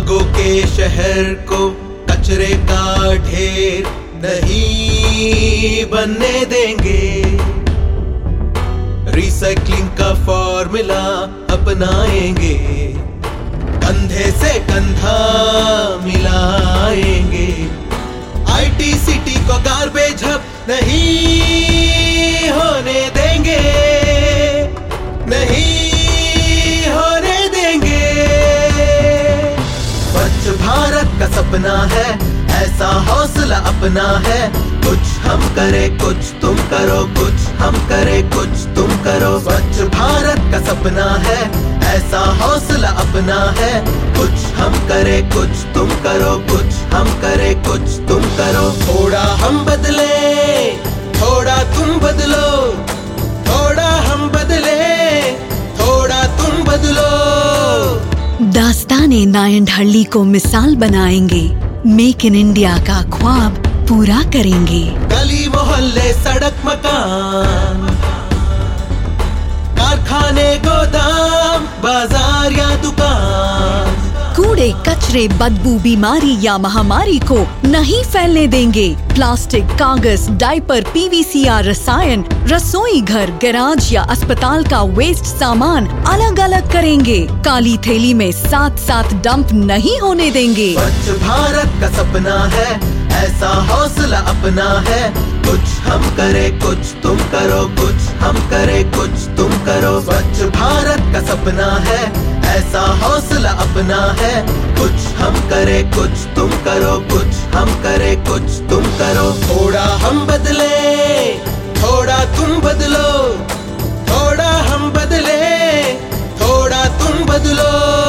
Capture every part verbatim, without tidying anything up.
बागों के शहर को कचरे का ढेर नहीं बनने देंगे। रिसाइक्लिंग का फॉर्मूला अपनाएंगे, कंधे से कंधा मिलाएंगे। आईटी सिटी को गार्बेज हब नहीं होने देंगे, नहीं होने देंगे। स्वच्छ भारत का सपना है, ऐसा हौसला अपना है। कुछ हम करे कुछ तुम करो, कुछ हम करे कुछ तुम करो। स्वच्छ भारत का सपना है, ऐसा हौसला अपना है। कुछ हम करे कुछ तुम करो, कुछ हम करे कुछ तुम करो। थोड़ा हम बदले, थोड़ा तुम बदलो, थोड़ा हम बदले, थोड़ा तुम बदलो। दास्ताने नायंडहल्ली को मिसाल बनाएंगे, मेक इन इंडिया का ख्वाब पूरा करेंगे। गली मोहल्ले सड़क मकान, कारखाने गोदाम बाजार या दुकान, कूड़े कचरे बदबू बीमारी या महामारी को नहीं फैलने देंगे। प्लास्टिक, कागज, डायपर, पीवीसीआर रसायन, रसोई घर, गैराज या अस्पताल का वेस्ट सामान अलग अलग करेंगे। काली थैली में साथ साथ डंप नहीं होने देंगे। स्वच्छ भारत का सपना है, ऐसा हौसला अपना है। कुछ हम करे कुछ तुम करो, कुछ हम करे कुछ तुम करो। स्वच्छ भारत का सपना है, ऐसा हौसला अपना है। कुछ हम करे कुछ तुम करो, कुछ हम करे कुछ तुम करो। थोड़ा हम बदले, थोड़ा तुम बदलो, थोड़ा हम बदले, थोड़ा तुम बदलो।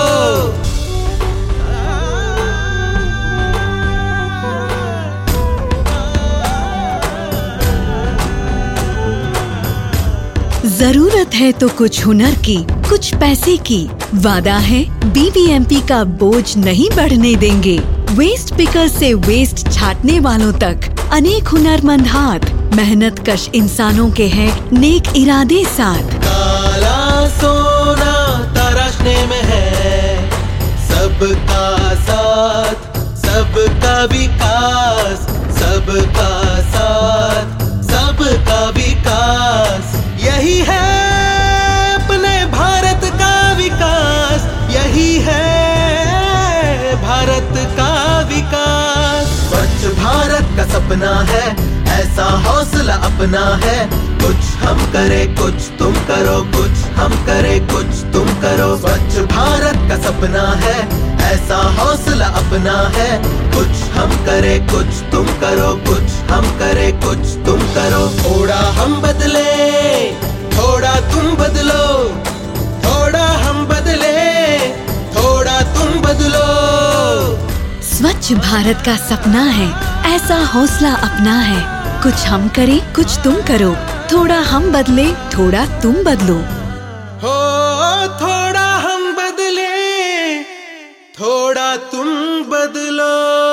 जरूरत है तो कुछ हुनर की, कुछ पैसे की। वादा है बीबीएमपी का बोझ नहीं बढ़ने देंगे। वेस्ट पिकर से वेस्ट छाटने वालों तक अनेक हुनरमंद हाथ, मेहनत कश इंसानों के हैं नेक इरादे साथ। काला सोना तराशने में है, सबका साथ, सबका विकास, सबका साथ, सबका विकास। यही है अपने भारत का विकास, यही है भारत का विकास। स्वच्छ भारत का सपना है, ऐसा हौसला अपना है। कुछ हम करे कुछ तुम करो, कुछ हम करे कुछ तुम करो। स्वच्छ भारत का सपना है, ऐसा हौसला अपना है। कुछ हम करे कुछ तुम करो, कुछ हम करे कुछ तुम करो। थोड़ा हम बदले, थोड़ा तुम बदलो, थोड़ा हम बदले, थोड़ा तुम बदलो। स्वच्छ भारत का सपना है, ऐसा हौसला अपना है। कुछ हम करें कुछ तुम करो, थोड़ा हम बदले, थोड़ा तुम बदलो। हो थोड़ा हम बदले, थोड़ा तुम बदलो।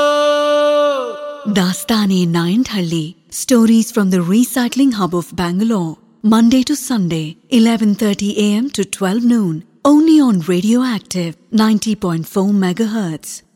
Dastane नायंडहल्ली, stories from the recycling hub of Bangalore, Monday to Sunday, eleven thirty a m to twelve noon, only on Radioactive ninety point four megahertz.